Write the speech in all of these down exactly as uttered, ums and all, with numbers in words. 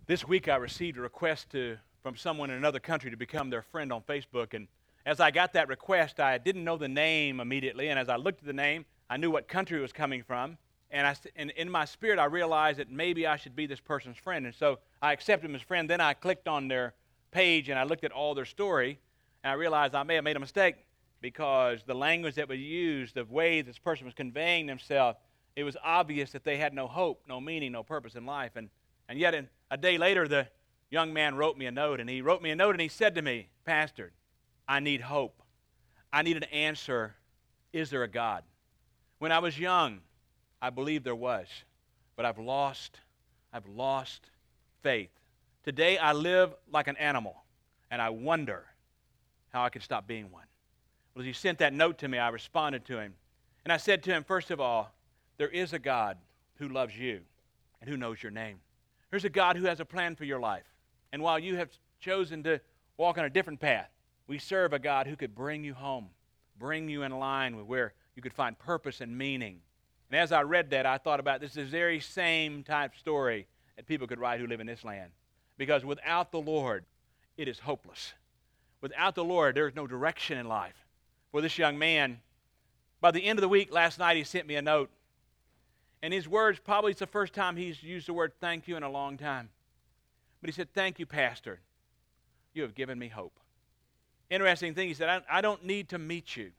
This week I received a request to, from someone in another country to become their friend on Facebook, and as I got that request, I didn't know the name immediately, and as I looked at the name, I knew what country it was coming from, and, I, and in my spirit I realized that maybe I should be this person's friend, and so I accepted him as friend. Then I clicked on their page and I looked at all their story, and I realized I may have made a mistake because the language that was used, the way this person was conveying themselves, it was obvious that they had no hope, no meaning, no purpose in life. And, and yet in, a day later, the young man wrote me a note, and he wrote me a note and he said to me, "Pastor, I need hope. I need an answer. Is there a God? When I was young, I believed there was, but I've lost, I've lost faith. Today I live like an animal, and I wonder how I can stop being one." Well, as he sent that note to me, I responded to him. And I said to him, first of all, there is a God who loves you and who knows your name. There's a God who has a plan for your life. And while you have chosen to walk on a different path, we serve a God who could bring you home, bring you in line with where you could find purpose and meaning. And as I read that, I thought about this is the very same type story that people could write who live in this land. Because without the Lord, it is hopeless. Without the Lord, there is no direction in life. For this young man, by the end of the week last night, he sent me a note. And his words, probably it's the first time he's used the word thank you in a long time. But he said, "Thank you, Pastor. You have given me hope." Interesting thing, he said, I, I don't need to meet you.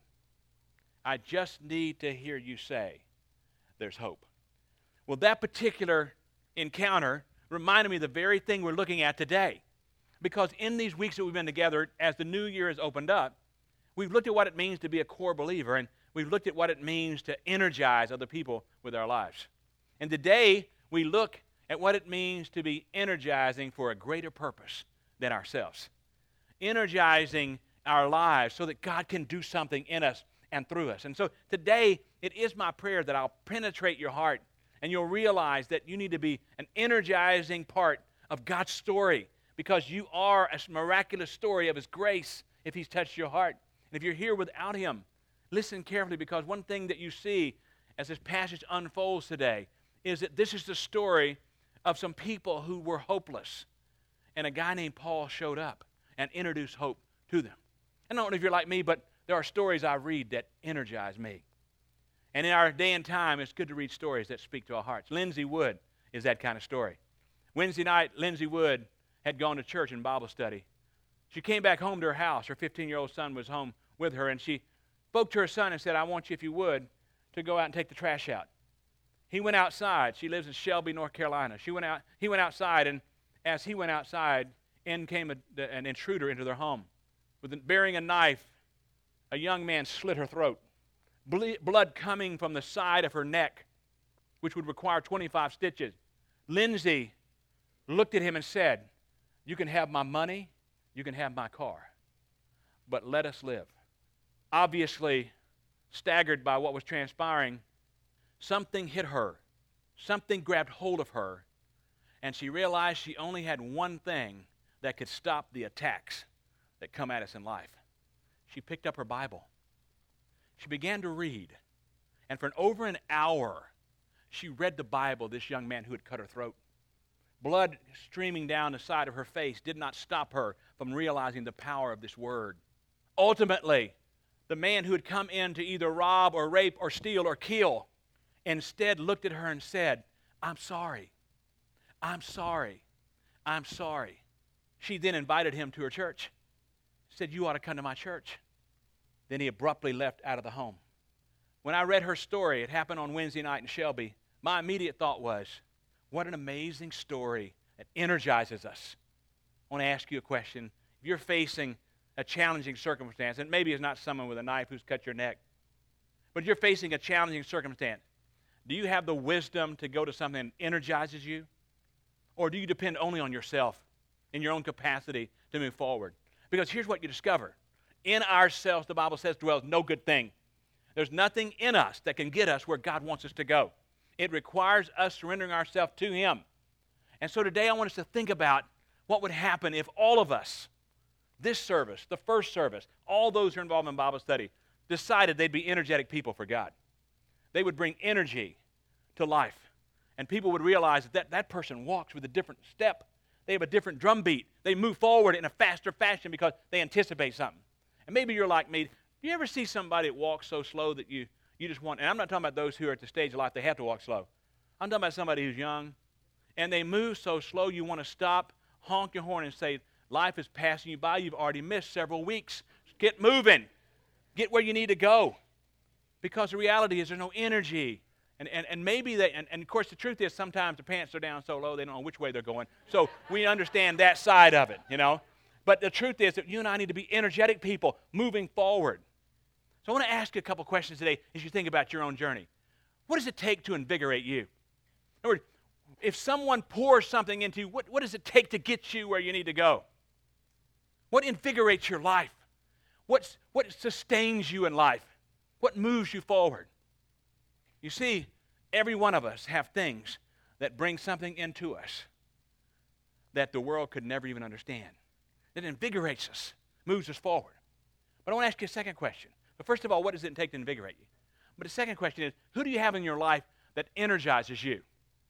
I just need to hear you say, there's hope. Well, that particular encounter reminded me of the very thing we're looking at today. Because in these weeks that we've been together, as the new year has opened up, we've looked at what it means to be a core believer, and we've looked at what it means to energize other people with our lives. And today, we look at what it means to be energizing for a greater purpose than ourselves. Energizing our lives so that God can do something in us and through us. And so today, it is my prayer that I'll penetrate your heart and you'll realize that you need to be an energizing part of God's story because you are a miraculous story of His grace if He's touched your heart. And if you're here without Him, listen carefully, because one thing that you see as this passage unfolds today is that this is the story of some people who were hopeless. And a guy named Paul showed up and introduced hope to them. I don't know if you're like me, but there are stories I read that energize me. And in our day and time, it's good to read stories that speak to our hearts. Lindsay Wood is that kind of story. Wednesday night, Lindsay Wood had gone to church and Bible study. She came back home to her house. Her fifteen-year-old son was home with her, and she spoke to her son and said, "I want you, if you would, to go out and take the trash out." He went outside. She lives in Shelby, North Carolina. She went out. He went outside, and as he went outside, in came a, an intruder into their home. With bearing a knife, a young man slit her throat. Ble- blood coming from the side of her neck, which would require twenty-five stitches. Lindsay looked at him and said, "You can have my money, you can have my car, but let us live." Obviously, staggered by what was transpiring, something hit her. Something grabbed hold of her, and she realized she only had one thing that could stop the attacks that come at us in life. She picked up her Bible. She began to read, and for an over an hour, she read the Bible, this young man who had cut her throat. Blood streaming down the side of her face did not stop her from realizing the power of this word. Ultimately, the man who had come in to either rob or rape or steal or kill instead looked at her and said, "I'm sorry. I'm sorry. I'm sorry." She then invited him to her church. Said, "You ought to come to my church." Then he abruptly left out of the home. When I read her story, it happened on Wednesday night in Shelby, my immediate thought was, what an amazing story that energizes us. I want to ask you a question. If you're facing a challenging circumstance, and maybe it's not someone with a knife who's cut your neck, but you're facing a challenging circumstance, do you have the wisdom to go to something that energizes you? Or do you depend only on yourself in your own capacity to move forward? Because here's what you discover. In ourselves, the Bible says, dwells no good thing. There's nothing in us that can get us where God wants us to go. It requires us surrendering ourselves to Him. And so today I want us to think about what would happen if all of us, this service, the first service, all those who are involved in Bible study, decided they'd be energetic people for God. They would bring energy to life. And people would realize that that, that person walks with a different step. They have a different drum beat. They move forward in a faster fashion because they anticipate something. And maybe you're like me. Do you ever see somebody that walks so slow that you, you just want, and I'm not talking about those who are at the stage of life they have to walk slow. I'm talking about somebody who's young, and they move so slow you want to stop, honk your horn, and say, life is passing you by. You've already missed several weeks. Get moving. Get where you need to go. Because the reality is there's no energy. And, and, and maybe they, and, and of course the truth is sometimes the pants are down so low they don't know which way they're going. So we understand that side of it, you know. But the truth is that you and I need to be energetic people moving forward. So I want to ask you a couple questions today as you think about your own journey. What does it take to invigorate you? In other words, if someone pours something into you, what, what does it take to get you where you need to go? What invigorates your life? What's, what sustains you in life? What moves you forward? You see, every one of us have things that bring something into us that the world could never even understand. That invigorates us, moves us forward. But I want to ask you a second question. But first of all, what does it take to invigorate you? But the second question is, who do you have in your life that energizes you?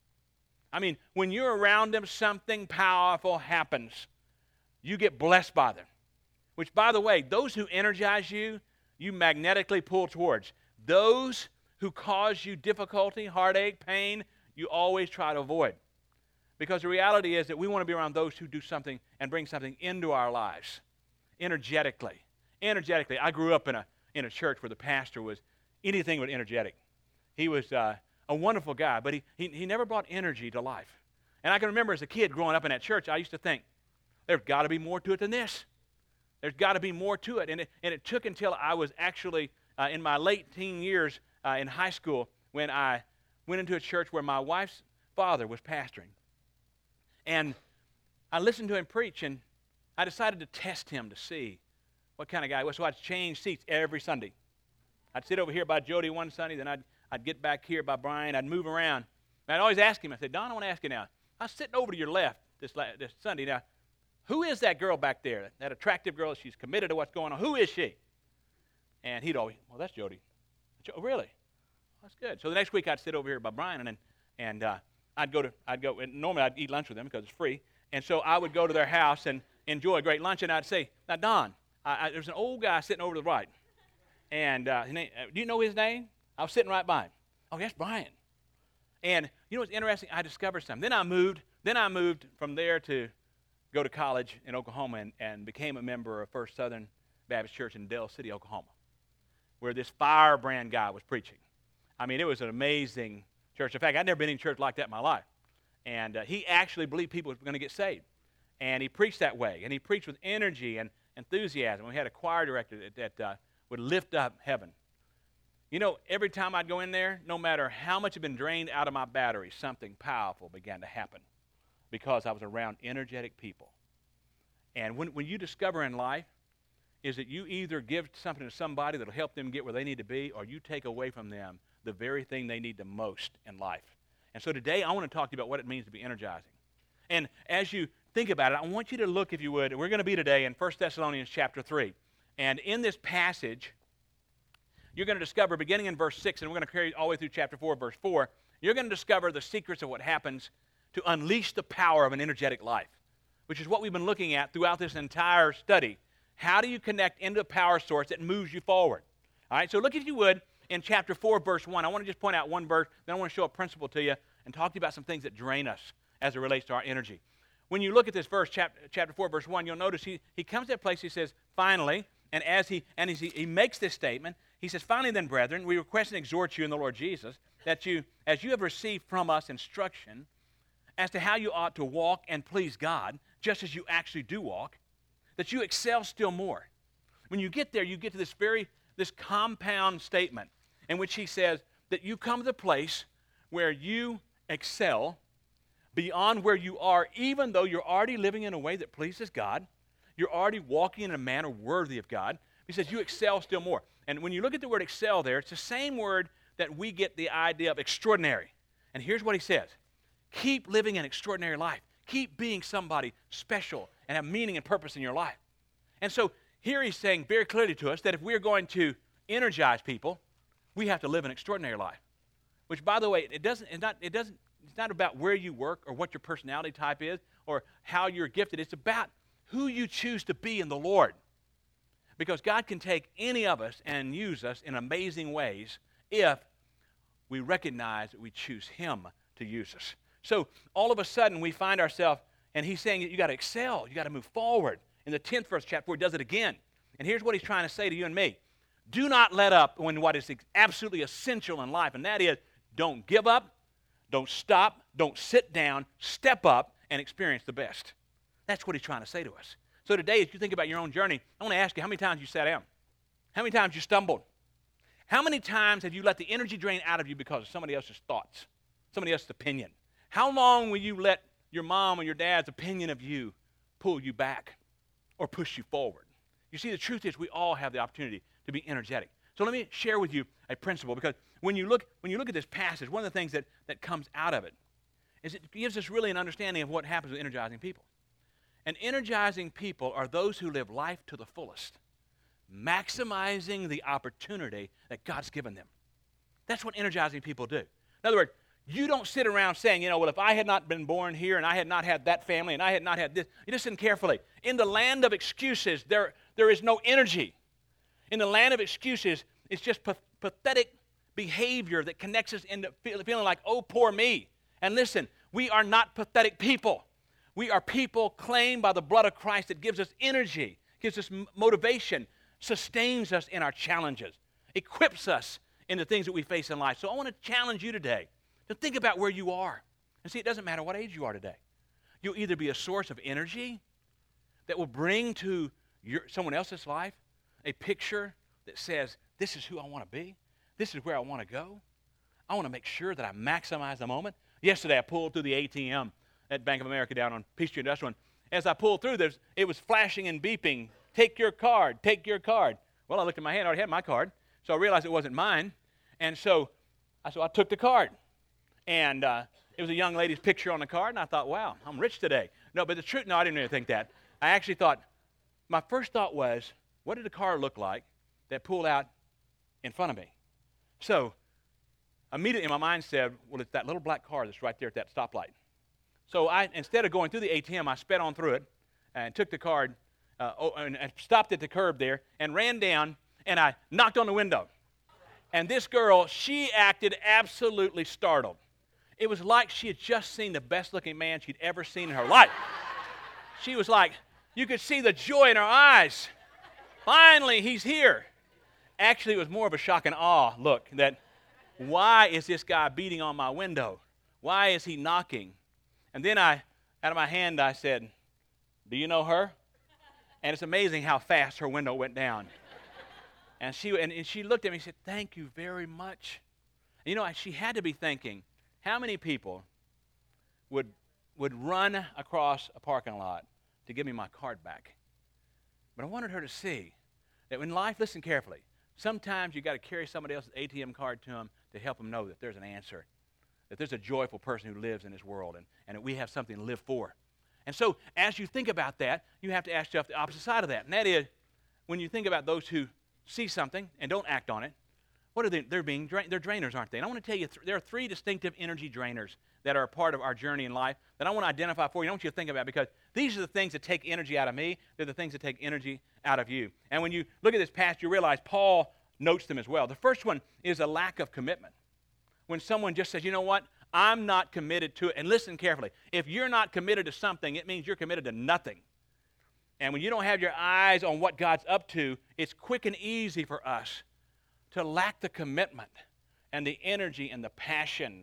I mean, when you're around them, something powerful happens. You get blessed by them. Which, by the way, those who energize you, you magnetically pull towards. Those who cause you difficulty, heartache, pain, you always try to avoid. Because the reality is that we want to be around those who do something and bring something into our lives, energetically. Energetically. I grew up in a, in a church where the pastor was anything but energetic. He was uh, a wonderful guy, but he, he, he never brought energy to life. And I can remember as a kid growing up in that church, I used to think, there's got to be more to it than this. There's got to be more to it. And it, and it took until I was actually uh, in my late teen years uh, in high school when I went into a church where my wife's father was pastoring. And I listened to him preach, and I decided to test him to see what kind of guy he was. So I'd change seats every Sunday. I'd sit over here by Jody one Sunday, then I'd, I'd get back here by Brian. I'd move around. And I'd always ask him, I said, Don, I want to ask you now. I was sitting over to your left this, this Sunday. Now, who is that girl back there, that attractive girl? She's committed to what's going on. Who is she? And he'd always, well, that's Jody. Oh, really? That's good. So the next week I'd sit over here by Brian, and and uh, I'd go to, I'd go, and normally I'd eat lunch with them because it's free. And so I would go to their house and enjoy a great lunch, and I'd say, now, Don, I, I, there's an old guy sitting over to the right. And uh, his name, uh, do you know his name? I was sitting right by him. Oh, that's Brian. And you know what's interesting? I discovered something. Then I moved, then I moved from there to go to college in Oklahoma and, and became a member of First Southern Baptist Church in Dell City, Oklahoma, where this firebrand guy was preaching. I mean, it was an amazing church. In fact, I'd never been in a church like that in my life. And uh, he actually believed people were going to get saved. And he preached that way. And he preached with energy and enthusiasm. We had a choir director that, that uh, would lift up heaven. You know, every time I'd go in there, no matter how much had been drained out of my battery, something powerful began to happen because I was around energetic people. And when, when you discover in life is that you either give something to somebody that will help them get where they need to be, or you take away from them the very thing they need the most in life. And so today I want to talk to you about what it means to be energizing. And as you think about it, I want you to look, if you would, we're going to be today in First Thessalonians chapter three. And in this passage, you're going to discover, beginning in verse six, and we're going to carry all the way through chapter four, verse four, you're going to discover the secrets of what happens to unleash the power of an energetic life, which is what we've been looking at throughout this entire study. How do you connect into a power source that moves you forward? All right, so look, if you would, in chapter four, verse one. I want to just point out one verse, then I want to show a principle to you and talk to you about some things that drain us as it relates to our energy. When you look at this verse, chapter, chapter four, verse one, you'll notice he, he comes to that place, he says, finally, and as he and as he, he makes this statement, he says, finally then, brethren, we request and exhort you in the Lord Jesus, that you, as you have received from us instruction as to how you ought to walk and please God, just as you actually do walk, that you excel still more. When you get there, you get to this very, this compound statement in which he says that you come to the place where you excel beyond where you are, even though you're already living in a way that pleases God. You're already walking in a manner worthy of God. He says you excel still more. And when you look at the word excel there, it's the same word that we get the idea of extraordinary. And here's what he says. Keep living an extraordinary life. Keep being somebody special and have meaning and purpose in your life. And so here he's saying very clearly to us that if we're going to energize people, we have to live an extraordinary life. Which, by the way, it doesn't, it's not, it doesn't, it's not about where you work or what your personality type is. or how you're gifted. It's about who you choose to be in the Lord. Because God can take any of us and use us in amazing ways if we recognize that we choose Him to use us. So all of a sudden we find ourselves, and He's saying that you got to excel, you got to move forward. In the tenth verse, chapter four, He does it again. And here's what He's trying to say to you and me. Do not let up when what is absolutely essential in life, and that is don't give up, don't stop, don't sit down, step up and experience the best. That's what He's trying to say to us. So today, as you think about your own journey, I want to ask you, how many times you sat down? How many times you stumbled? How many times have you let the energy drain out of you because of somebody else's thoughts, somebody else's opinion? How long will you let your mom or your dad's opinion of you pull you back or push you forward? You see, the truth is we all have the opportunity to be energetic. So let me share with you a principle, because when you look, when you look at this passage, one of the things that, that comes out of it is it gives us really an understanding of what happens with energizing people. And energizing people are those who live life to the fullest, maximizing the opportunity that God's given them. That's what energizing people do. In other words, you don't sit around saying, you know, well, if I had not been born here and I had not had that family and I had not had this. You listen carefully. In the land of excuses, there, there is no energy. In the land of excuses, it's just pa- pathetic behavior that connects us into feel, feeling like, oh, poor me. And listen, we are not pathetic people. We are people claimed by the blood of Christ that gives us energy, gives us motivation, sustains us in our challenges, equips us in the things that we face in life. So I want to challenge you today to think about where you are. And see, it doesn't matter what age you are today. You'll either be a source of energy that will bring to your, someone else's life a picture that says, this is who I want to be. This is where I want to go. I want to make sure that I maximize the moment. Yesterday, I pulled through the A T M at Bank of America down on Peachtree Industrial. As I pulled through, there's, it was flashing and beeping. Take your card. Take your card. Well, I looked at my hand. I already had my card. So I realized it wasn't mine. And so I, so I took the card. And uh, it was a young lady's picture on the card. And I thought, wow, I'm rich today. No, but the truth, no, I didn't really think that. I actually thought, my first thought was, what did the car look like that pulled out in front of me? So immediately my mind said, well, it's that little black car that's right there at that stoplight. So I, instead of going through the A T M, I sped on through it and took the card uh, oh, and, and stopped at the curb there and ran down, and I knocked on the window. And this girl, she acted absolutely startled. It was like she had just seen the best-looking man she'd ever seen in her life. She was like, you could see the joy in her eyes. Finally, he's here. Actually, it was more of a shock and awe look that, why is this guy beating on my window? Why is he knocking? And then I, out of my hand, I said, do you know her? And it's amazing how fast her window went down. And she and, and she looked at me and said, thank you very much. And you know, she had to be thinking, how many people would, would run across a parking lot to give me my card back? But I wanted her to see that in life, listen carefully, sometimes you got to carry somebody else's A T M card to them to help them know that there's an answer, that there's a joyful person who lives in this world, and, and that we have something to live for. And so as you think about that, you have to ask yourself the opposite side of that, and that is, when you think about those who see something and don't act on it, what are they? They're being dra- they're drainers, aren't they? And I want to tell you, th- there are three distinctive energy drainers that are a part of our journey in life that I want to identify for you. I want you to think about, because these are the things that take energy out of me. They're the things that take energy out of you. And when you look at this passage, you realize Paul notes them as well. The first one is a lack of commitment. When someone just says, you know what, I'm not committed to it. And listen carefully. If you're not committed to something, it means you're committed to nothing. And when you don't have your eyes on what God's up to, it's quick and easy for us to lack the commitment and the energy and the passion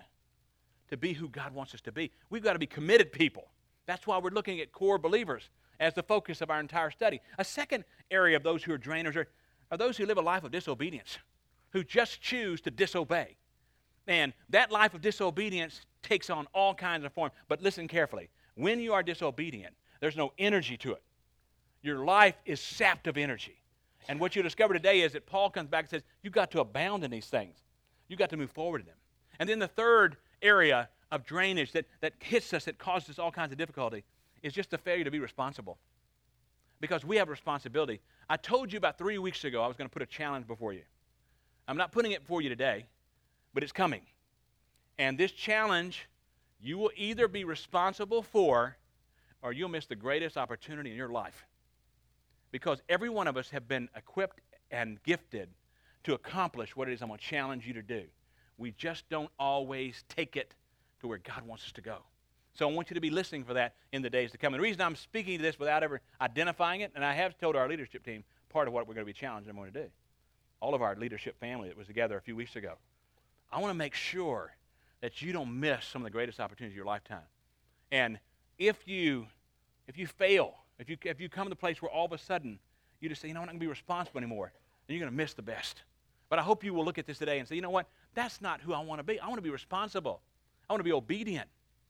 to be who God wants us to be. We've got to be committed people. That's why we're looking at core believers as the focus of our entire study. A second area of those who are drainers are, are those who live a life of disobedience, who just choose to disobey. And that life of disobedience takes on all kinds of forms. But listen carefully. When you are disobedient, there's no energy to it. Your life is sapped of energy. And what you discover today is that Paul comes back and says, you've got to abound in these things. You've got to move forward in them. And then the third area of drainage that, that hits us, that causes us all kinds of difficulty, is just the failure to be responsible. Because we have a responsibility. I told you about three weeks ago I was going to put a challenge before you. I'm not putting it before you today, but it's coming. And this challenge, you will either be responsible for or you'll miss the greatest opportunity in your life. Because every one of us have been equipped and gifted to accomplish what it is I'm going to challenge you to do. We just don't always take it to where God wants us to go. So I want you to be listening for that in the days to come. And the reason I'm speaking to this without ever identifying it, and I have told our leadership team part of what we're going to be challenging them to do. All of our leadership family that was together a few weeks ago. I want to make sure that you don't miss some of the greatest opportunities of your lifetime. And if you if you fail, if you if you come to the place where all of a sudden you just say, you know, I'm not going to be responsible anymore, then you're going to miss the best. But I hope you will look at this today and say, you know what? That's not who I want to be. I want to be responsible. I want to be obedient.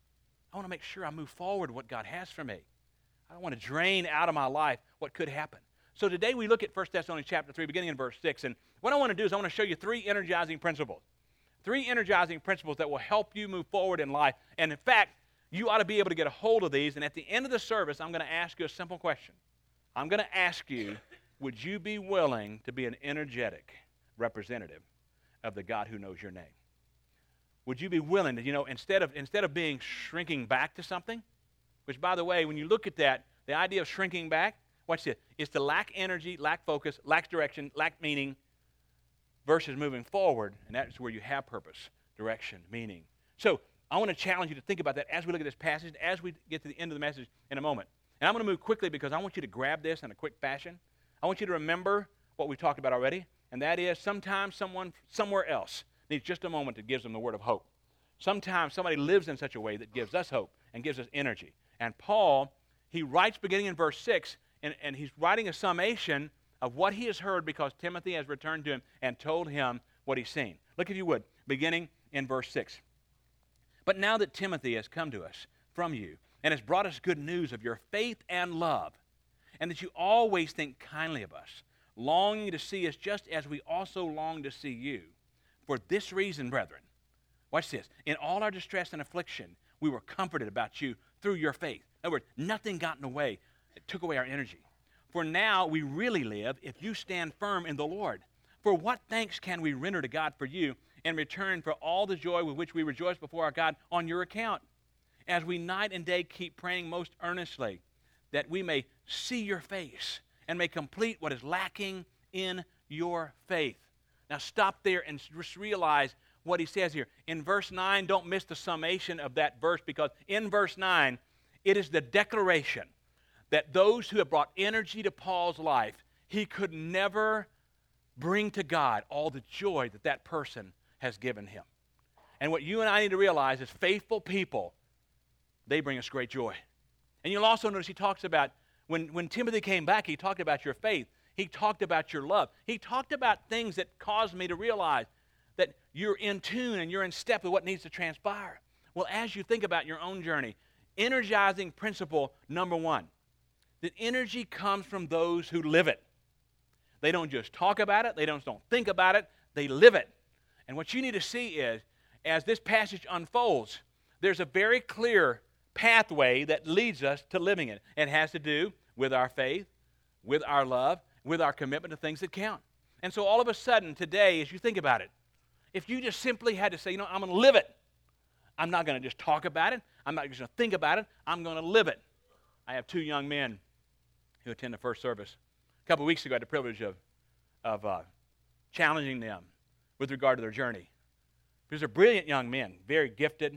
I want to make sure I move forward what God has for me. I don't want to drain out of my life what could happen. So today we look at First Thessalonians chapter three, beginning in verse six. And what I want to do is I want to show you three energizing principles. Three energizing principles that will help you move forward in life. And in fact, you ought to be able to get a hold of these. And at the end of the service, I'm going to ask you a simple question. I'm going to ask you, would you be willing to be an energetic representative of the God who knows your name? Would you be willing to, you know, instead of instead of being shrinking back to something, which, by the way, when you look at that, the idea of shrinking back, watch this, is to lack energy, lack focus, lack direction, lack meaning, versus moving forward, and that's where you have purpose, direction, meaning. So I want to challenge you to think about that as we look at this passage, as we get to the end of the message in a moment. And I'm going to move quickly because I want you to grab this in a quick fashion. I want you to remember what we talked about already, and that is sometimes someone somewhere else needs just a moment that gives them the word of hope. Sometimes somebody lives in such a way that gives us hope and gives us energy. And Paul, he writes beginning in verse six, and, and he's writing a summation of what he has heard because Timothy has returned to him and told him what he's seen. Look, if you would, beginning in verse six. But now that Timothy has come to us from you and has brought us good news of your faith and love, and that you always think kindly of us, longing to see us just as we also long to see you. For this reason, brethren, watch this, in all our distress and affliction, we were comforted about you through your faith. In other words, nothing got in the way that took away our energy. For now we really live if you stand firm in the Lord. For what thanks can we render to God for you in return for all the joy with which we rejoice before our God on your account, as we night and day keep praying most earnestly that we may see your face and may complete what is lacking in your faith. Now stop there and just realize what he says here. In verse nine, don't miss the summation of that verse, because in verse nine, it is the declaration that those who have brought energy to Paul's life, he could never bring to God all the joy that that person has given him. And what you and I need to realize is faithful people, they bring us great joy. And you'll also notice he talks about, when, when Timothy came back, he talked about your faith. He talked about your love. He talked about things that caused me to realize that you're in tune and you're in step with what needs to transpire. Well, as you think about your own journey, energizing principle number one, that energy comes from those who live it. They don't just talk about it. They don't, don't think about it. They live it. And what you need to see is, as this passage unfolds, there's a very clear pathway that leads us to living it. It has to do with our faith, with our love, with our commitment to things that count. And so all of a sudden today, as you think about it, if you just simply had to say, you know, I'm going to live it. I'm not going to just talk about it. I'm not just going to think about it. I'm going to live it. I have two young men who attend the first service. A couple of weeks ago, I had the privilege of, of uh, challenging them with regard to their journey. Because they're brilliant young men, very gifted,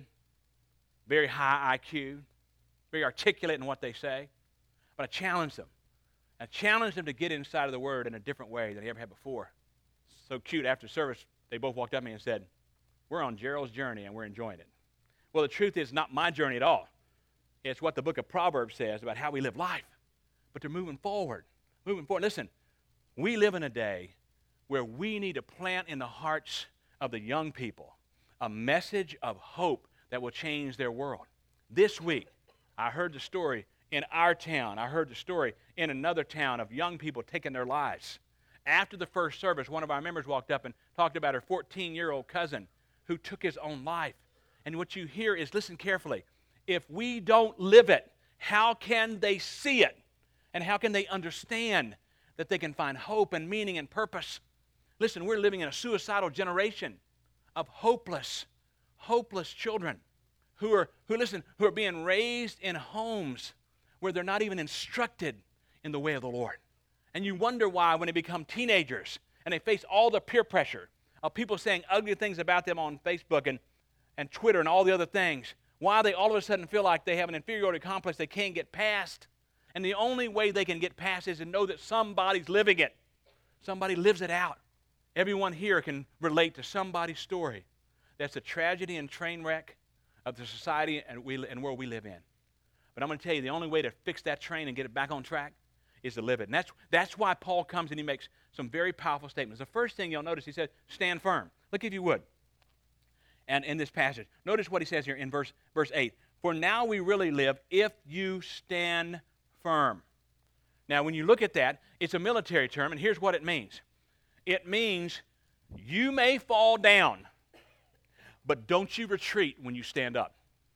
very high I Q, very articulate in what they say. But I challenged them. I challenged them to get inside of the Word in a different way than they ever had before. So cute. After service, they both walked up to me and said, we're on Gerald's journey and we're enjoying it. Well, the truth is not my journey at all. It's what the book of Proverbs says about how we live life. But they're moving forward, moving forward. Listen, we live in a day where we need to plant in the hearts of the young people a message of hope that will change their world. This week, I heard the story in our town. I heard the story in another town of young people taking their lives. After the first service, one of our members walked up and talked about her fourteen-year-old cousin who took his own life. And what you hear is, listen carefully, if we don't live it, how can they see it? And how can they understand that they can find hope and meaning and purpose? Listen, we're living in a suicidal generation of hopeless, hopeless children who are, who listen, who are being raised in homes where they're not even instructed in the way of the Lord. And you wonder why when they become teenagers and they face all the peer pressure of people saying ugly things about them on Facebook and, and Twitter and all the other things, why they all of a sudden feel like they have an inferiority complex they can't get past. And the only way they can get past is to know that somebody's living it. Somebody lives it out. Everyone here can relate to somebody's story. That's a tragedy and train wreck of the society and, we, and world we live in. But I'm going to tell you, the only way to fix that train and get it back on track is to live it. And that's, that's why Paul comes and he makes some very powerful statements. The first thing you'll notice, he said, stand firm. Look if you would. And in this passage, notice what he says here in verse, verse eight. For now we really live if you stand firm. Now, when you look at that, it's a military term, and here's what it means. It means you may fall down, but don't you retreat when you stand up.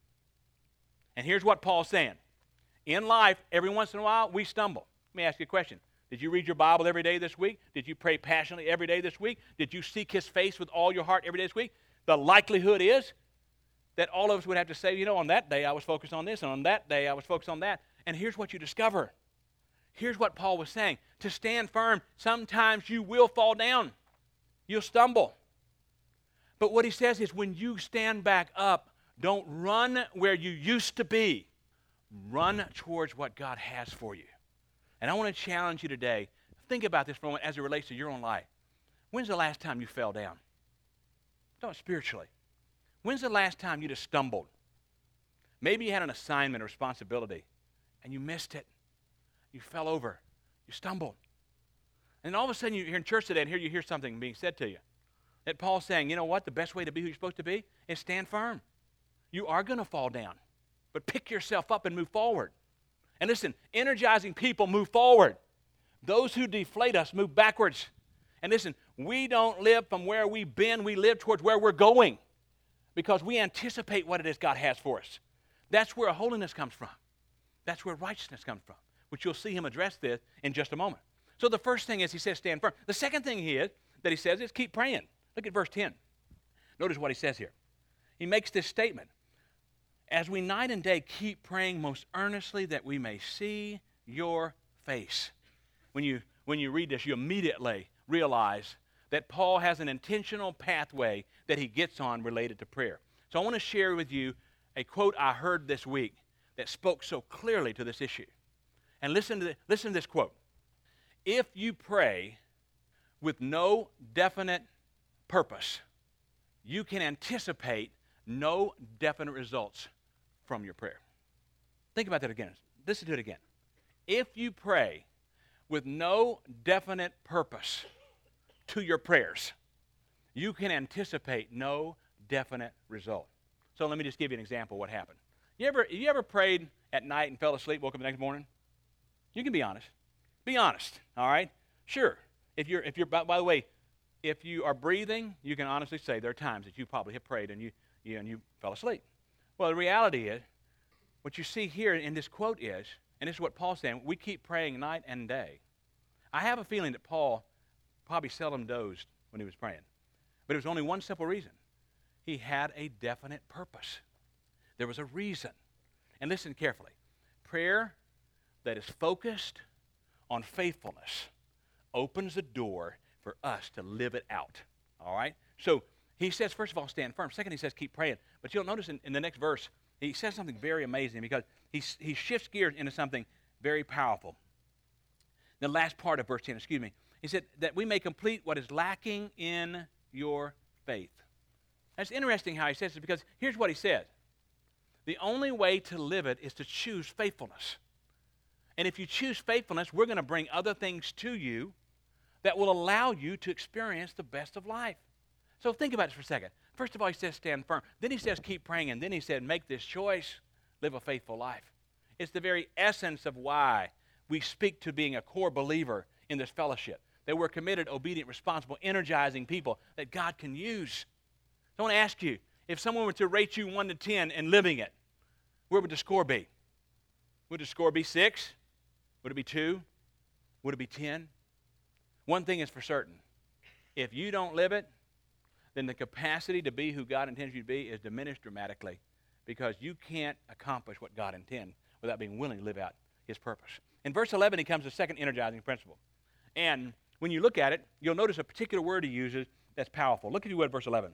And here's what Paul's saying. In life, every once in a while, we stumble. Let me ask you a question. Did you read your Bible every day this week? Did you pray passionately every day this week? Did you seek His face with all your heart every day this week? The likelihood is that all of us would have to say, you know, on that day I was focused on this, and on that day I was focused on that. And here's what you discover. Here's what Paul was saying. To stand firm, sometimes you will fall down. You'll stumble. But what he says is when you stand back up, don't run where you used to be. Run towards what God has for you. And I want to challenge you today. Think about this for a moment as it relates to your own life. When's the last time you fell down? Don't spiritually. When's the last time you just stumbled? Maybe you had an assignment or responsibility and you missed it. You fell over. You stumbled. And all of a sudden you're in church today and here you hear something being said to you. That Paul's saying, you know what? The best way to be who you're supposed to be is stand firm. You are going to fall down. But pick yourself up and move forward. And listen, energizing people move forward. Those who deflate us move backwards. And listen, we don't live from where we've been. We live towards where we're going because we anticipate what it is God has for us. That's where holiness comes from. That's where righteousness comes from, which you'll see him address this in just a moment. So the first thing is he says stand firm. The second thing he is, that he says is keep praying. Look at verse ten. Notice what he says here. He makes this statement. As we night and day keep praying most earnestly that we may see your face. When you, when you read this, you immediately realize that Paul has an intentional pathway that he gets on related to prayer. So I want to share with you a quote I heard this week that spoke so clearly to this issue. And listen to, the, listen to this quote. If you pray with no definite purpose, you can anticipate no definite results from your prayer. Think about that again. Listen to it again. If you pray with no definite purpose to your prayers, you can anticipate no definite result. So let me just give you an example of what happened. You ever, you ever prayed at night and fell asleep, woke up the next morning? You can be honest. Be honest, all right? Sure. If you're, if you're by, by the way, if you are breathing, you can honestly say there are times that you probably have prayed and you, you, and you fell asleep. Well, the reality is, what you see here in this quote is, and this is what Paul's saying, we keep praying night and day. I have a feeling that Paul probably seldom dozed when he was praying. But it was only one simple reason. He had a definite purpose. There was a reason. And listen carefully. Prayer that is focused on faithfulness opens the door for us to live it out. All right? So he says, first of all, stand firm. Second, he says, keep praying. But you'll notice in, in the next verse, he says something very amazing because he, he shifts gears into something very powerful. The last part of verse ten, excuse me, he said that we may complete what is lacking in your faith. That's interesting how he says it because here's what he said. The only way to live it is to choose faithfulness. And if you choose faithfulness, we're going to bring other things to you that will allow you to experience the best of life. So think about this for a second. First of all, he says stand firm. Then he says keep praying. And then he said make this choice, live a faithful life. It's the very essence of why we speak to being a core believer in this fellowship. That we're committed, obedient, responsible, energizing people that God can use. So I want to ask you, if someone were to rate you one to ten in living it, where would the score be? Would the score be six? Would it be two? Would it be ten? One thing is for certain. If you don't live it, then the capacity to be who God intends you to be is diminished dramatically because you can't accomplish what God intends without being willing to live out his purpose. In verse eleven, he comes to the second energizing principle. And when you look at it, you'll notice a particular word he uses that's powerful. Look at you at verse eleven.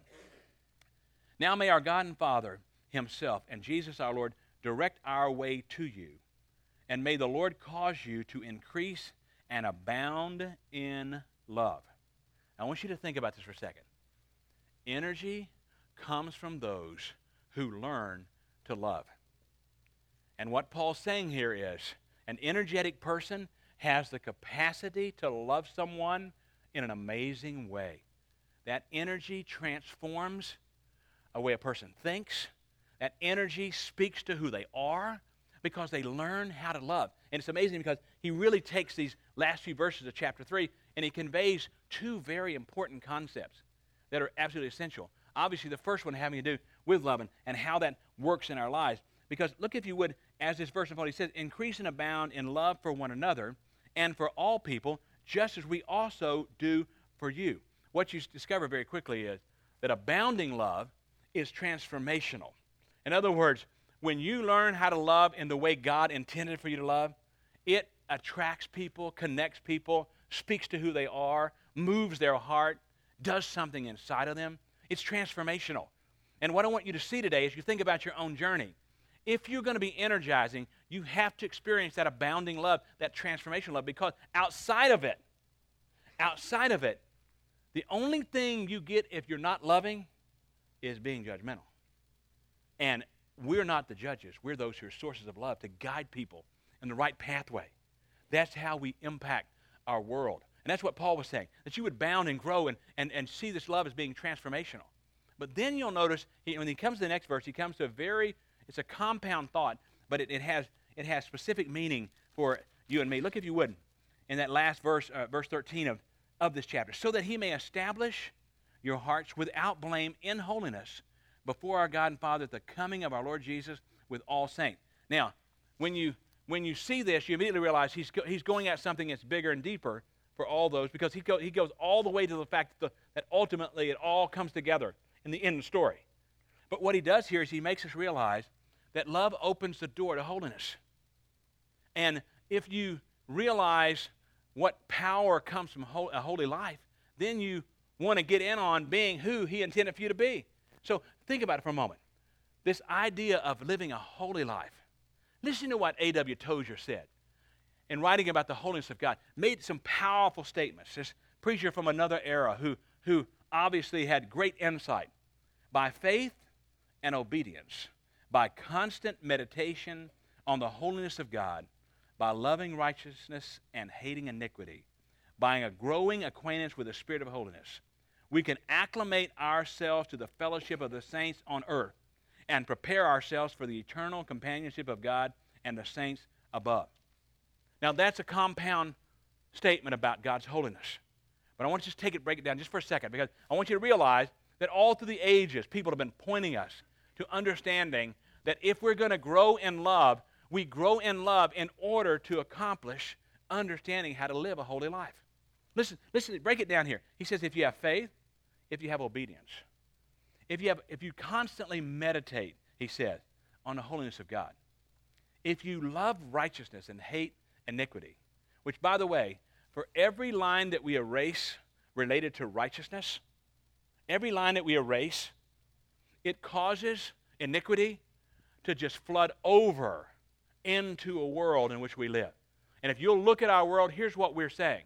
Now may our God and Father himself and Jesus our Lord direct our way to you, and may the Lord cause you to increase and abound in love. I want you to think about this for a second. Energy comes from those who learn to love. And what Paul's saying here is, an energetic person has the capacity to love someone in an amazing way. That energy transforms a way a person thinks. That energy speaks to who they are because they learn how to love. And it's amazing because he really takes these last few verses of chapter three and he conveys two very important concepts that are absolutely essential. Obviously, the first one having to do with loving and how that works in our lives. Because look, if you would, as this verse unfolds, he says, increase and abound in love for one another and for all people, just as we also do for you. What you discover very quickly is that abounding love is transformational. In other words, when you learn how to love in the way God intended for you to love, it attracts people, connects people, speaks to who they are, moves their heart, does something inside of them. It's transformational. And what I want you to see today as you think about your own journey, if you're going to be energizing, you have to experience that abounding love, that transformational love, because outside of it, outside of it, the only thing you get if you're not loving is being judgmental. And we're not the judges. We're those who are sources of love to guide people in the right pathway. That's how we impact our world. And that's what Paul was saying, that you would bound and grow and, and, and see this love as being transformational. But then you'll notice, he, when he comes to the next verse, he comes to a very, it's a compound thought, but it, it has it has specific meaning for you and me. Look, if you would, in that last verse, uh, verse thirteen of, of this chapter. So that he may establish your hearts without blame in holiness before our God and Father at the coming of our Lord Jesus with all saints. Now, when you when you see this, you immediately realize he's go, he's going at something that's bigger and deeper for all those, because he, go, he goes all the way to the fact that, the, that ultimately it all comes together in the end of the story. But what he does here is he makes us realize that love opens the door to holiness. And if you realize what power comes from a holy life, then you want to get in on being who he intended for you to be. So think about it for a moment. This idea of living a holy life. Listen to what A W Tozer said in writing about the holiness of God. Made some powerful statements. This preacher from another era who, who obviously had great insight. By faith and obedience, by constant meditation on the holiness of God, by loving righteousness and hating iniquity, by a growing acquaintance with the Spirit of holiness, we can acclimate ourselves to the fellowship of the saints on earth and prepare ourselves for the eternal companionship of God and the saints above. Now, that's a compound statement about God's holiness. But I want you to take it, break it down just for a second, because I want you to realize that all through the ages, people have been pointing us to understanding that if we're going to grow in love, we grow in love in order to accomplish understanding how to live a holy life. Listen, listen, break it down here. He says if you have faith, if you have obedience, if you have, if you constantly meditate, he says, on the holiness of God, if you love righteousness and hate iniquity, which, by the way, for every line that we erase related to righteousness, every line that we erase, it causes iniquity to just flood over into a world in which we live. And if you'll look at our world, here's what we're saying.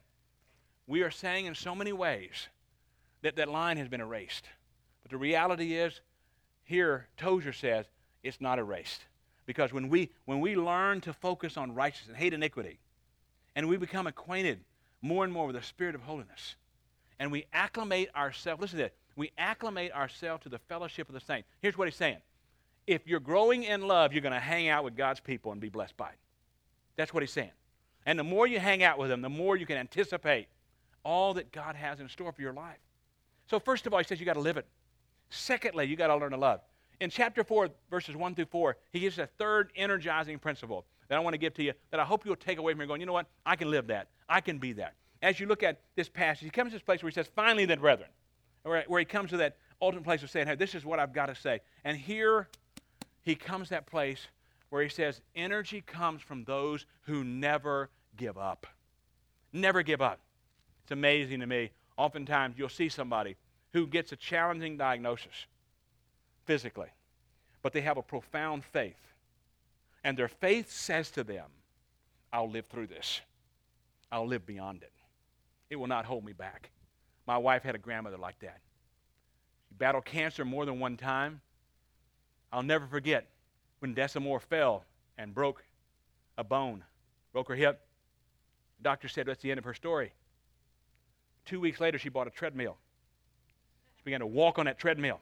We are saying in so many ways that that line has been erased. But the reality is, here Tozer says, it's not erased. Because when we when we learn to focus on righteousness and hate iniquity, and we become acquainted more and more with the Spirit of holiness, and we acclimate ourselves, listen to this, we acclimate ourselves to the fellowship of the saints. Here's what he's saying. If you're growing in love, you're going to hang out with God's people and be blessed by it. That's what he's saying. And the more you hang out with them, the more you can anticipate all that God has in store for your life. So first of all, he says you got to live it. Secondly, you got to learn to love. In chapter four, verses one through four, he gives a third energizing principle that I want to give to you that I hope you'll take away from here going, you know what? I can live that. I can be that. As you look at this passage, he comes to this place where he says, finally then, brethren, where, where he comes to that ultimate place of saying, hey, this is what I've got to say. And here he comes to that place where he says energy comes from those who never give up. Never give up. It's amazing to me. Oftentimes you'll see somebody who gets a challenging diagnosis physically, but they have a profound faith. And their faith says to them, I'll live through this. I'll live beyond it. It will not hold me back. My wife had a grandmother like that. She battled cancer more than one time. I'll never forget when Dessa Moore fell and broke a bone, broke her hip. The doctor said that's the end of her story. Two weeks later, she bought a treadmill. She began to walk on that treadmill.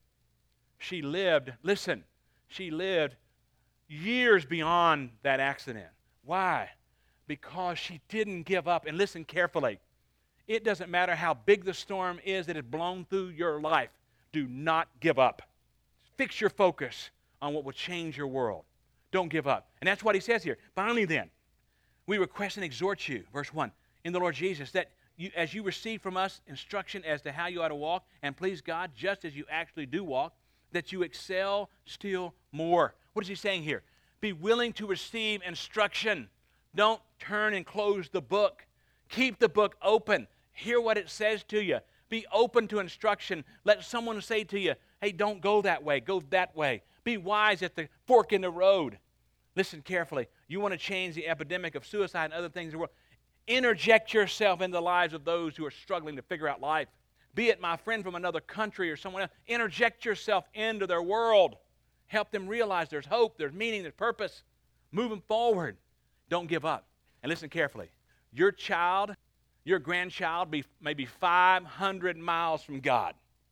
She lived, listen, she lived years beyond that accident. Why? Because she didn't give up. And listen carefully. It doesn't matter how big the storm is that has blown through your life. Do not give up. Fix your focus on what will change your world. Don't give up. And that's what he says here. Finally then, we request and exhort you, verse one, in the Lord Jesus, that you, as you receive from us instruction as to how you ought to walk, and please God, just as you actually do walk, that you excel still more. What is he saying here? Be willing to receive instruction. Don't turn and close the book. Keep the book open. Hear what it says to you. Be open to instruction. Let someone say to you, hey, don't go that way. Go that way. Be wise at the fork in the road. Listen carefully. You want to change the epidemic of suicide and other things in the world. Interject yourself in the lives of those who are struggling to figure out life. Be it my friend from another country or someone else. Interject yourself into their world. Help them realize there's hope, there's meaning, there's purpose. Move them forward. Don't give up. And listen carefully. Your child, your grandchild be, may be five hundred miles from God.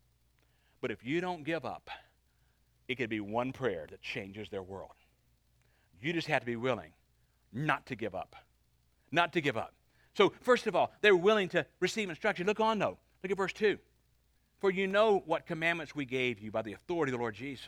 But if you don't give up, it could be one prayer that changes their world. You just have to be willing not to give up. Not to give up. So, first of all, they're willing to receive instruction. Look on, though. Look at verse two. For you know what commandments we gave you by the authority of the Lord Jesus.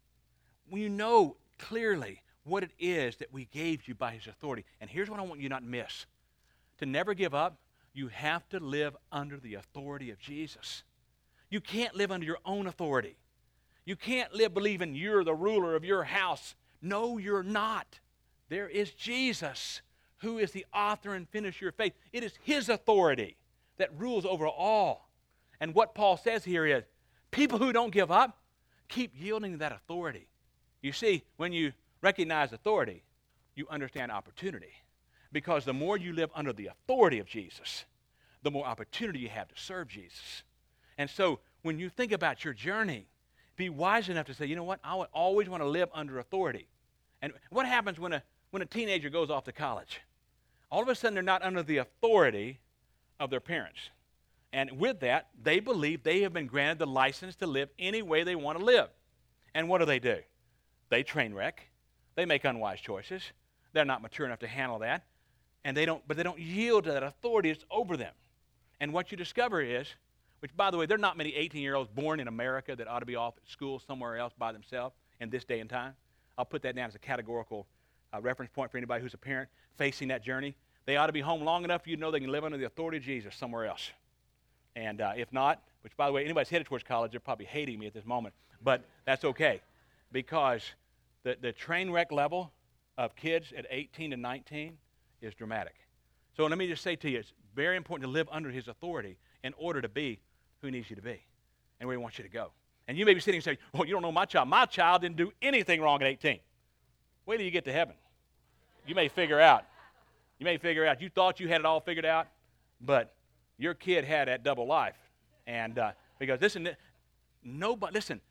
You know clearly what it is that we gave you by his authority. And here's what I want you not to miss. To never give up, you have to live under the authority of Jesus. You can't live under your own authority. You can't live believing you're the ruler of your house. No, you're not. There is Jesus, who is the author and finisher of faith. It is his authority that rules over all. And what Paul says here is, people who don't give up, keep yielding to that authority. You see, when you recognize authority, you understand opportunity. Because the more you live under the authority of Jesus, the more opportunity you have to serve Jesus. And so, when you think about your journey, be wise enough to say, you know what, I would always want to live under authority. And what happens when a, when a teenager goes off to college? All of a sudden, they're not under the authority of their parents. And with that, they believe they have been granted the license to live any way they want to live. And what do they do? They train wreck. They make unwise choices. They're not mature enough to handle that. And they don't, but they don't yield to that authority that's over them. And what you discover is, which, by the way, there are not many eighteen-year-olds born in America that ought to be off at school somewhere else by themselves in this day and time. I'll put that down as a categorical uh, reference point for anybody who's a parent facing that journey. They ought to be home long enough for you to know they can live under the authority of Jesus somewhere else. And uh, if not, which, by the way, anybody's headed towards college, they're probably hating me at this moment. But that's okay, because the, the train wreck level of kids at eighteen to nineteen is dramatic. So let me just say to you, it's very important to live under his authority in order to be who he needs you to be and where he wants you to go. And you may be sitting and saying, oh, you don't know my child. My child didn't do anything wrong at eighteen. Wait till you get to heaven. You may figure out. You may figure out. You thought you had it all figured out, but your kid had that double life. And uh, because listen, nobody, listen,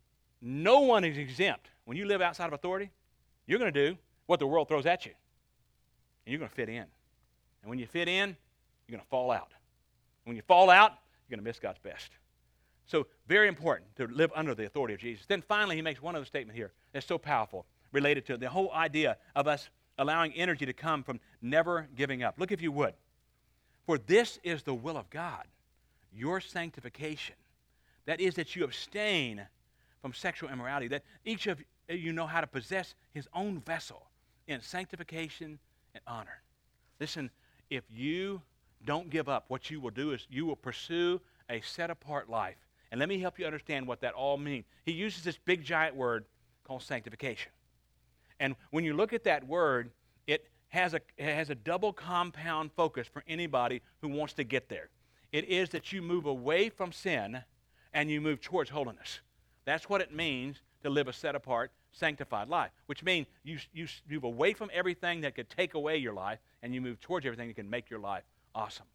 no one is exempt. When you live outside of authority, you're going to do what the world throws at you. And you're going to fit in. And when you fit in, you're going to fall out. When you fall out, you're going to miss God's best. So very important to live under the authority of Jesus. Then finally, he makes one other statement here that's so powerful, related to the whole idea of us allowing energy to come from never giving up. Look, if you would. For this is the will of God, your sanctification. That is, that you abstain from sexual immorality, that each of you know how to possess his own vessel in sanctification and honor. Listen, if you don't give up, what you will do is you will pursue a set-apart life. And let me help you understand what that all means. He uses this big, giant word called sanctification. And when you look at that word, it has a, it has a double compound focus for anybody who wants to get there. It is that you move away from sin and you move towards holiness. That's what it means to live a set-apart, sanctified life, which means you, you move away from everything that could take away your life and you move towards everything that can make your life awesome.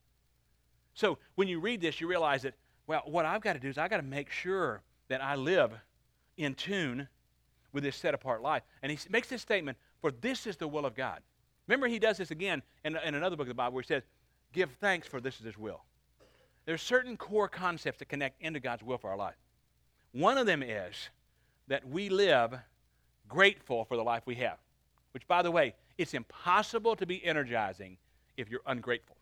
So when you read this, you realize that, well, what I've got to do is I've got to make sure that I live in tune with this set-apart life. And he makes this statement, for this is the will of God. Remember, he does this again in, in another book of the Bible where he says, give thanks for this is his will. There's certain core concepts that connect into God's will for our life. One of them is that we live grateful for the life we have, which, by the way, it's impossible to be energizing if you're ungrateful.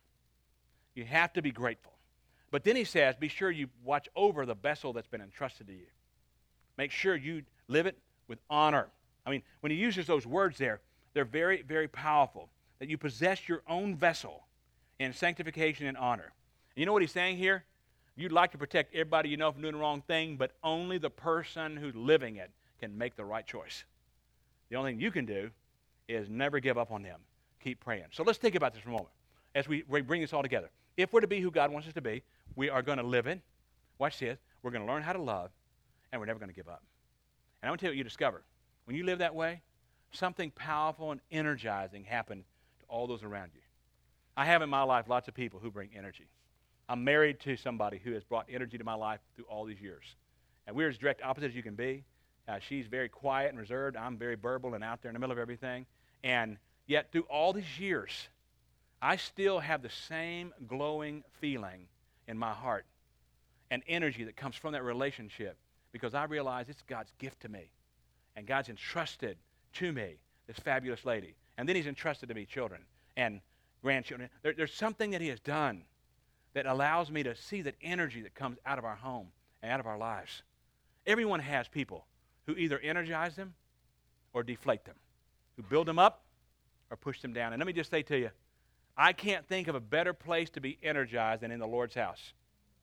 You have to be grateful. But then he says, be sure you watch over the vessel that's been entrusted to you. Make sure you live it with honor. I mean, when he uses those words there, they're very, very powerful. That you possess your own vessel in sanctification and honor. And you know what he's saying here? You'd like to protect everybody you know from doing the wrong thing, but only the person who's living it can make the right choice. The only thing you can do is never give up on them. Keep praying. So let's think about this for a moment as we bring this all together. If we're to be who God wants us to be, we are going to live it. Watch this. We're going to learn how to love, and we're never going to give up. And I'm going to tell you what you discover. When you live that way, something powerful and energizing happens to all those around you. I have in my life lots of people who bring energy. I'm married to somebody who has brought energy to my life through all these years. And we're as direct opposites as you can be. Uh, she's very quiet and reserved. I'm very verbal and out there in the middle of everything. And yet through all these years, I still have the same glowing feeling in my heart and energy that comes from that relationship because I realize it's God's gift to me. And God's entrusted to me this fabulous lady. And then he's entrusted to me children and grandchildren. There, there's something that he has done that allows me to see that energy that comes out of our home and out of our lives. Everyone has people who either energize them or deflate them, who build them up or push them down. And let me just say to you, I can't think of a better place to be energized than in the Lord's house.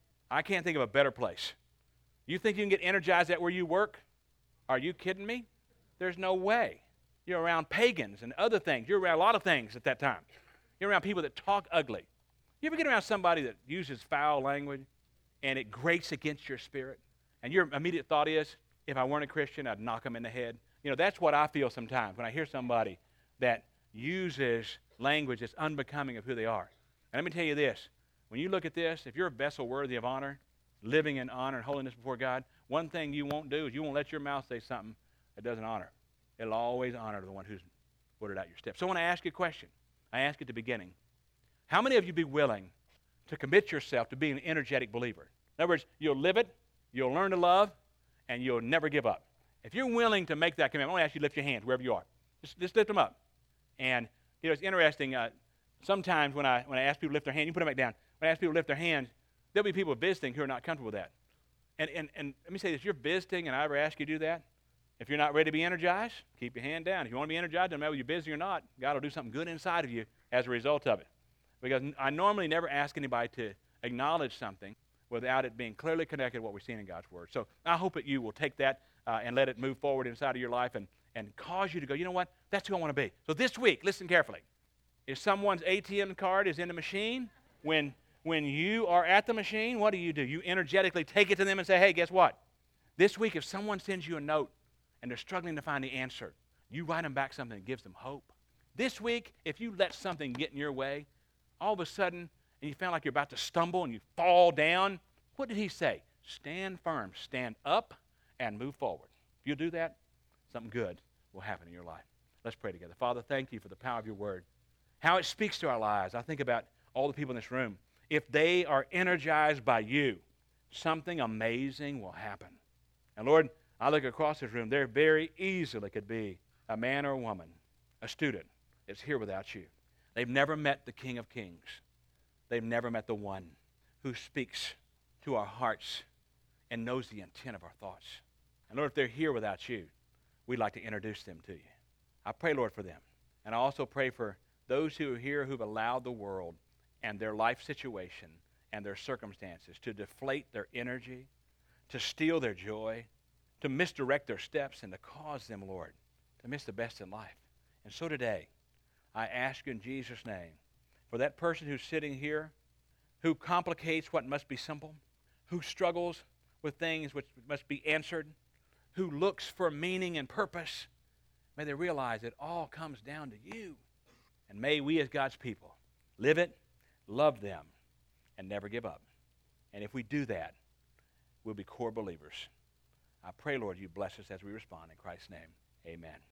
I can't think of a better place. You think you can get energized at where you work? Are you kidding me? There's no way. You're around pagans and other things. You're around a lot of things at that time. You're around people that talk ugly. You ever get around somebody that uses foul language and it grates against your spirit? And your immediate thought is, if I weren't a Christian, I'd knock them in the head. You know, that's what I feel sometimes when I hear somebody that uses language that's unbecoming of who they are. And let me tell you this. When you look at this, if you're a vessel worthy of honor, living in honor and holiness before God, one thing you won't do is you won't let your mouth say something that doesn't honor. It'll always honor the one who's ordered out your steps. So I want to ask you a question. I asked at the beginning. How many of you be willing to commit yourself to being an energetic believer? In other words, you'll live it, you'll learn to love, and you'll never give up. If you're willing to make that commitment, I want to ask you to lift your hands wherever you are. Just, just lift them up. And, you know, it's interesting. Uh, sometimes when I, when I ask people to lift their hand, you put them back down. When I ask people to lift their hands, there'll be people visiting who are not comfortable with that. And, and, and let me say this. You're visiting, and I ever ask you to do that, if you're not ready to be energized, keep your hand down. If you want to be energized, no matter whether you're busy or not, God will do something good inside of you as a result of it. Because I normally never ask anybody to acknowledge something without it being clearly connected to what we're seeing in God's Word. So I hope that you will take that uh, and let it move forward inside of your life and, and cause you to go, you know what, that's who I want to be. So this week, listen carefully. If someone's A T M card is in the machine, when, when you are at the machine, what do you do? You energetically take it to them and say, hey, guess what? This week, if someone sends you a note and they're struggling to find the answer, you write them back something that gives them hope. This week, if you let something get in your way, all of a sudden, and you feel like you're about to stumble and you fall down, what did he say? Stand firm, stand up, and move forward. If you do that, something good will happen in your life. Let's pray together. Father, thank you for the power of your word, how it speaks to our lives. I think about all the people in this room. If they are energized by you, something amazing will happen. And Lord, I look across this room. There very easily could be a man or a woman, a student that's here without you. They've never met the King of Kings. They've never met the one who speaks to our hearts and knows the intent of our thoughts. And Lord, if they're here without you, we'd like to introduce them to you. I pray, Lord, for them. And I also pray for those who are here who've allowed the world and their life situation and their circumstances to deflate their energy, to steal their joy, to misdirect their steps, and to cause them, Lord, I miss the best in life. And so today, I ask you in Jesus' name, for that person who's sitting here, who complicates what must be simple, who struggles with things which must be answered, who looks for meaning and purpose, may they realize it all comes down to you. And may we as God's people live it, love them, and never give up. And if we do that, we'll be core believers. I pray, Lord, you bless us as we respond. In Christ's name, amen.